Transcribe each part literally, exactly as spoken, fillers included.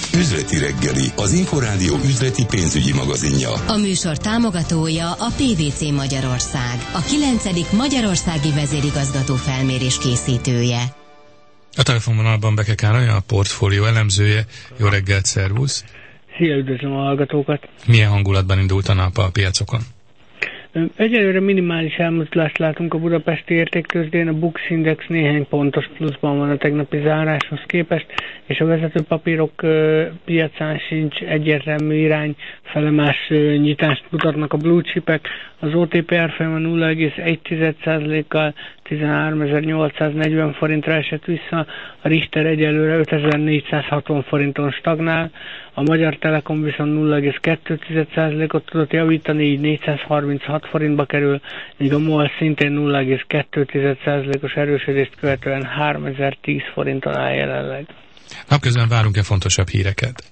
Üzleti reggeli, az Inforádió üzleti pénzügyi magazinja. A műsor támogatója a pé vé cé Magyarország, a kilencedik Magyarországi Vezérigazgató Felmérés készítője. A telefonvonalban Beke Károly, a portfólió elemzője. Jó reggelt, szervusz! Szia, üdvözlöm a hallgatókat! Milyen hangulatban indult a nap a piacokon? Egyelőre minimális elmozdulást látunk a budapesti értéktőzsdén, a Bux Index néhány pontos pluszban van a tegnapi záráshoz képest, és a vezető papírok piacán sincs egyértelmű irány, felemás nyitást mutatnak a blue chipek. Az o té pé árfolyama nulla egész egy százalékkal tizenháromezer-nyolcszáznegyven forintra esett vissza, a Richter egyelőre ötezer-négyszázhatvan forinton stagnál, a Magyar Telekom viszont nulla egész kettő százalékot tudott javítani, így négyszázharminchat forintba kerül, míg a MOL szintén nulla egész kettő százalékos erősödést követően háromezer-tíz forinton áll jelenleg. Napközben várunk-e fontosabb híreket?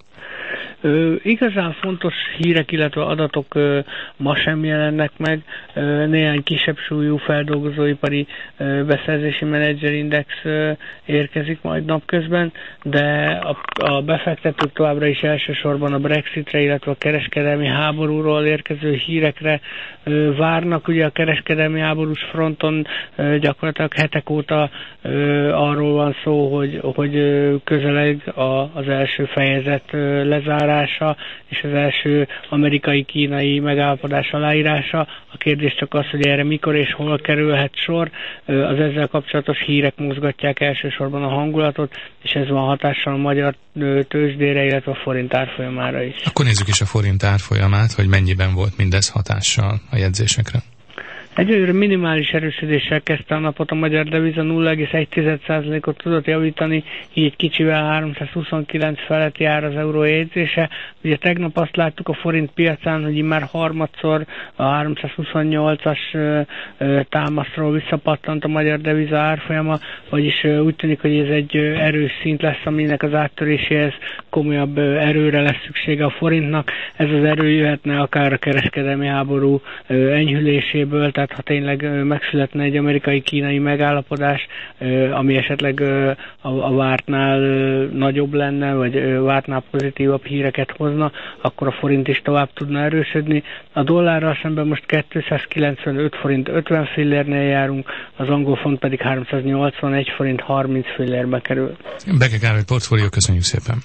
Ö, igazán fontos hírek, illetve adatok ö, ma sem jelennek meg. Ö, néhány kisebb súlyú feldolgozóipari ö, beszerzési menedzserindex ö, érkezik majd napközben, de a, a befektetők továbbra is elsősorban a Brexitre, illetve a kereskedelmi háborúról érkező hírekre ö, várnak. Ugye a kereskedelmi háborús fronton ö, gyakorlatilag hetek óta ö, arról van szó, hogy, hogy ö, közeleg a, az első fejezet ö, lezár, és az első amerikai-kínai megállapodás aláírása. A kérdés csak az, hogy erre mikor és hol kerülhet sor. Az ezzel kapcsolatos hírek mozgatják elsősorban a hangulatot, és ez van hatással a magyar tőzsdére, illetve a forint árfolyamára is. Akkor nézzük is a forint árfolyamát, hogy mennyiben volt mindez hatással a jegyzésekre. Egyelőre minimális erősödéssel kezdte a napot, a magyar deviza nulla egész egy százalékot tudott javítani, így egy kicsivel háromszázhuszonkilenc felett jár az euró jegyzése. Ugye tegnap azt láttuk a forint piacán, hogy már harmadszor a háromszázhuszonnyolcas támaszról visszapattant a magyar deviza árfolyama, vagyis úgy tűnik, hogy ez egy erős szint lesz, aminek az áttöréséhez komolyabb erőre lesz szüksége a forintnak. Ez az erő jöhetne akár a kereskedelmi háború enyhüléséből, tehát ha tényleg megszületne egy amerikai-kínai megállapodás, ami esetleg a vártnál nagyobb lenne, vagy vártnál pozitívabb híreket hozna, akkor a forint is tovább tudna erősödni. A dollárral szemben most kétszázkilencvenöt forint ötven fillérnél járunk, az angol font pedig háromszáznyolcvanegy forint harminc fillérbe kerül. Beke Károly, portfólió, köszönjük szépen!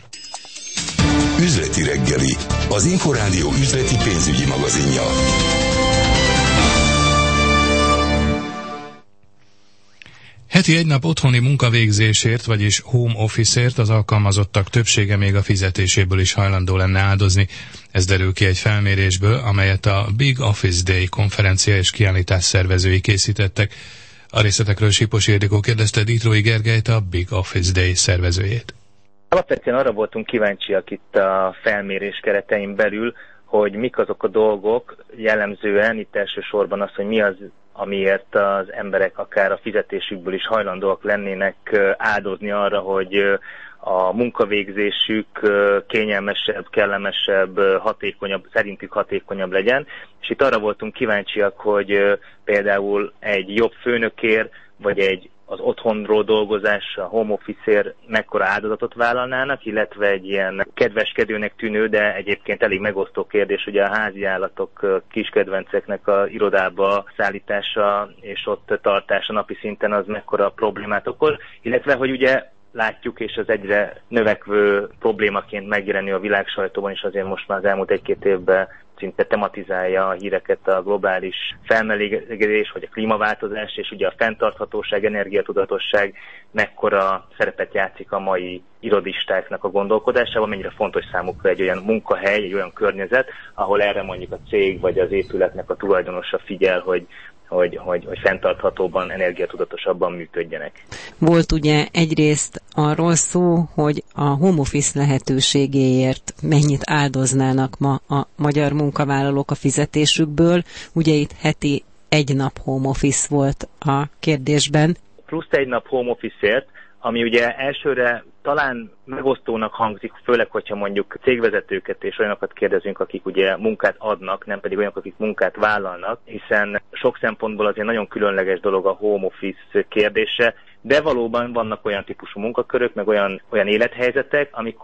Üzleti reggeli, az Inforádió üzleti pénzügyi magazinja. Heti egy nap otthoni munkavégzésért, vagyis home office-ért az alkalmazottak többsége még a fizetéséből is hajlandó lenne áldozni. Ez derül ki egy felmérésből, amelyet a Big Office Day konferencia és kiállítás szervezői készítettek. A részletekről Sipos Ildikó kérdezte Ditrói Gergelyt, a Big Office Day szervezőjét. Alapvetően arra voltunk kíváncsiak itt a felmérés keretein belül, hogy mik azok a dolgok, jellemzően itt elsősorban az, hogy mi az, amiért az emberek akár a fizetésükből is hajlandóak lennének áldozni arra, hogy a munkavégzésük kényelmesebb, kellemesebb, hatékonyabb, szerintük hatékonyabb legyen. És itt arra voltunk kíváncsiak, hogy például egy jobb főnökért, vagy egy az otthonról dolgozás, a home office-ért mekkora áldozatot vállalnának, illetve egy ilyen kedveskedőnek tűnő, de egyébként elég megosztó kérdés, ugye a házi állatok, kiskedvenceknek a irodába szállítása és ott tartása napi szinten az mekkora problémát okoz, illetve hogy ugye látjuk, és az egyre növekvő problémaként megjelenő a világsajtóban, és azért most már az elmúlt egy-két évben szinte tematizálja a híreket a globális felmelegedés, vagy a klímaváltozás, és ugye a fenntarthatóság, energiatudatosság mekkora szerepet játszik a mai irodistáknak a gondolkodásában, mennyire fontos számukra egy olyan munkahely, egy olyan környezet, ahol erre mondjuk a cég vagy az épületnek a tulajdonosa figyel, hogy Hogy, hogy, hogy fenntarthatóban, energiatudatosabban működjenek. Volt ugye egyrészt arról szó, hogy a home office lehetőségéért mennyit áldoznának ma a magyar munkavállalók a fizetésükből. Ugye itt heti egy nap home office volt a kérdésben. Plusz egy nap home office-ért, ami ugye elsőre talán megosztónak hangzik, főleg, hogyha mondjuk cégvezetőket és olyanokat kérdezünk, akik ugye munkát adnak, nem pedig olyanok, akik munkát vállalnak, hiszen sok szempontból azért nagyon különleges dolog a home office kérdése, de valóban vannak olyan típusú munkakörök, meg olyan, olyan élethelyzetek, amikor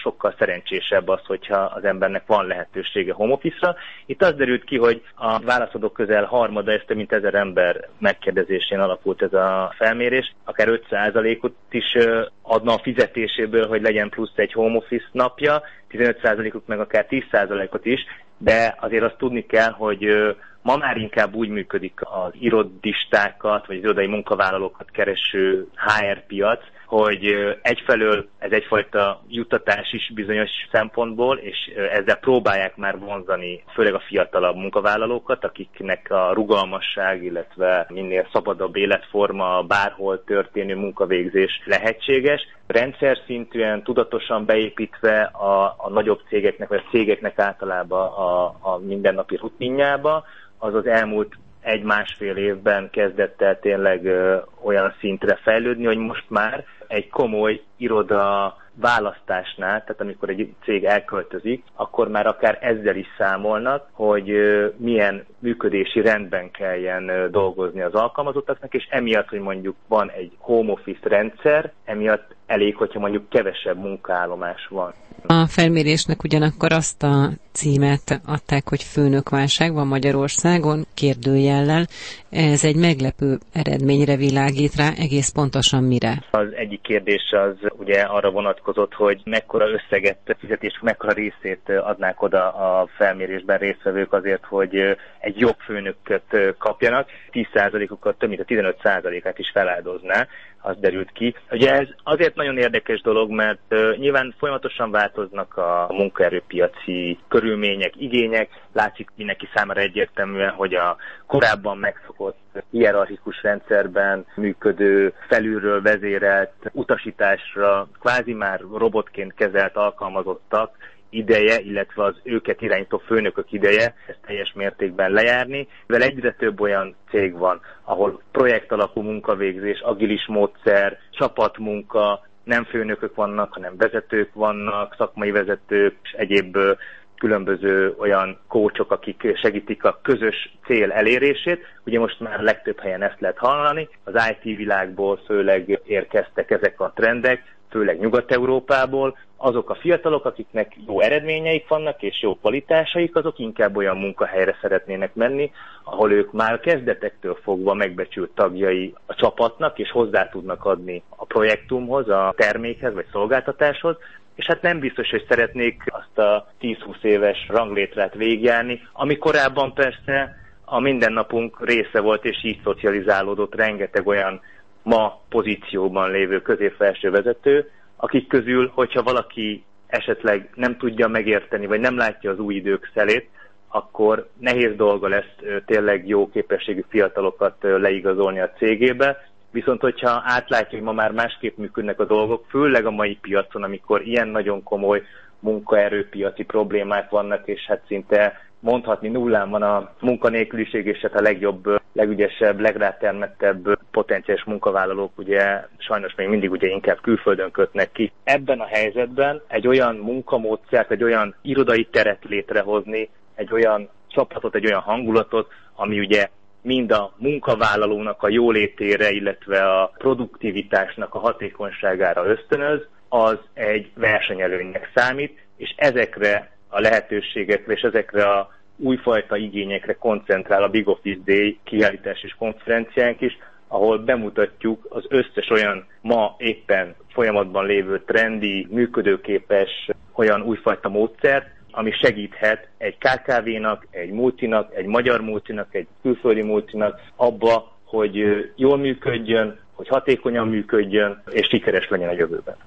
sokkal szerencsésebb az, hogyha az embernek van lehetősége home office-ra. Itt az derült ki, hogy a válaszadók közel harmada, ez több mint ezer ember megkérdezésén alapult ez a felmérés, akár öt százalékot is adna a fizetéséből, hogy legyen plusz egy home office napja, tizenöt százalékuk meg akár tíz százalékot is, de azért azt tudni kell, hogy ma már inkább úgy működik az irodistákat, vagy az irodai munkavállalókat kereső há er piac, hogy egyfelől ez egyfajta juttatás is bizonyos szempontból, és ezzel próbálják már vonzani főleg a fiatalabb munkavállalókat, akiknek a rugalmasság, illetve minél szabadabb életforma, bárhol történő munkavégzés lehetséges. Rendszer szintűen, tudatosan beépítve a, a nagyobb cégeknek, vagy a cégeknek általában a, a mindennapi rutinjába, az az elmúlt egy-másfél évben kezdett el tényleg ö, olyan szintre fejlődni, hogy most már egy komoly iroda választásnál, tehát amikor egy cég elköltözik, akkor már akár ezzel is számolnak, hogy ö, milyen működési rendben kelljen ö, dolgozni az alkalmazottaknak, és emiatt, hogy mondjuk van egy home office rendszer, emiatt elég, hogyha mondjuk kevesebb munkaállomás van. A felmérésnek ugyanakkor azt a címet adták, hogy főnökválság van Magyarországon, kérdőjellel. Ez egy meglepő eredményre világít rá, egész pontosan mire? Az egyik kérdés az ugye arra vonatkozott, hogy mekkora összeget fizetés, mekkora részét adnák oda a felmérésben résztvevők azért, hogy egy jobb főnököt kapjanak. tíz százalékokat, több mint a tizenöt százalékát is feláldozná, az derült ki. Ugye ez azért nagyon érdekes dolog, mert uh, nyilván folyamatosan változnak a munkaerőpiaci körülmények, igények. Látszik mindenki számára egyértelműen, hogy a korábban megszokott hierarchikus rendszerben működő, felülről vezérelt utasításra kvázi már robotként kezelt alkalmazottak ideje, illetve az őket irányító főnökök ideje, ezt teljes mértékben lejárni, mivel egyre több olyan cég van, ahol projekt alapú munkavégzés, agilis módszer, csapatmunka, nem főnökök vannak, hanem vezetők vannak, szakmai vezetők, és egyéb különböző olyan coachok, akik segítik a közös cél elérését. Ugye most már legtöbb helyen ezt lehet hallani, az i té világból főleg érkeztek ezek a trendek, főleg Nyugat-Európából. Azok a fiatalok, akiknek jó eredményeik vannak és jó kvalitásaik, azok inkább olyan munkahelyre szeretnének menni, ahol ők már kezdetektől fogva megbecsült tagjai a csapatnak, és hozzá tudnak adni a projektumhoz, a termékhez vagy szolgáltatáshoz, és hát nem biztos, hogy szeretnék azt a tíz-húsz éves ranglétrát végigjárni, ami korábban persze a mindennapunk része volt, és így szocializálódott rengeteg olyan ma pozícióban lévő középfelső vezető, akik közül, hogyha valaki esetleg nem tudja megérteni, vagy nem látja az új idők szelét, akkor nehéz dolga lesz tényleg jó képességű fiatalokat leigazolni a cégébe. Viszont hogyha átlátja, hogy ma már másképp működnek a dolgok, főleg a mai piacon, amikor ilyen nagyon komoly munkaerőpiaci problémák vannak, és hát szinte mondhatni nullán van a munkanélküliség, és hát a legjobb, legügyesebb, legrátermettebb potenciális munkavállalók ugye sajnos még mindig ugye inkább külföldön kötnek ki. Ebben a helyzetben egy olyan munkamódszert, egy olyan irodai teret létrehozni, egy olyan csapatot, egy olyan hangulatot, ami ugye mind a munkavállalónak a jólétére, illetve a produktivitásnak a hatékonyságára ösztönöz, az egy versenyelőnynek számít, és ezekre a lehetőségekre és ezekre a újfajta igényekre koncentrál a Big Office Day kiállítás és konferenciánk is, ahol bemutatjuk az összes olyan ma éppen folyamatban lévő trendi, működőképes olyan újfajta módszert, ami segíthet egy ká ká vénak, egy multinak, egy magyar multinak, egy külföldi multinak abba, hogy jól működjön, hogy hatékonyan működjön, és sikeres legyen a jövőben.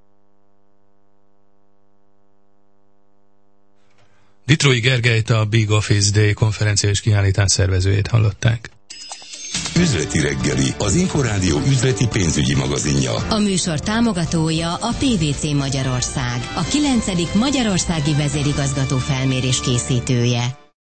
Ditrói Gergelyt, a Big Office Day konferencia és kiállítás szervezőjét hallották. Üzleti reggeli, az Inforádió üzleti pénzügyi magazinja. A műsor támogatója a pé vé cé Magyarország, a kilencedik Magyarországi Vezérigazgató Felmérés készítője.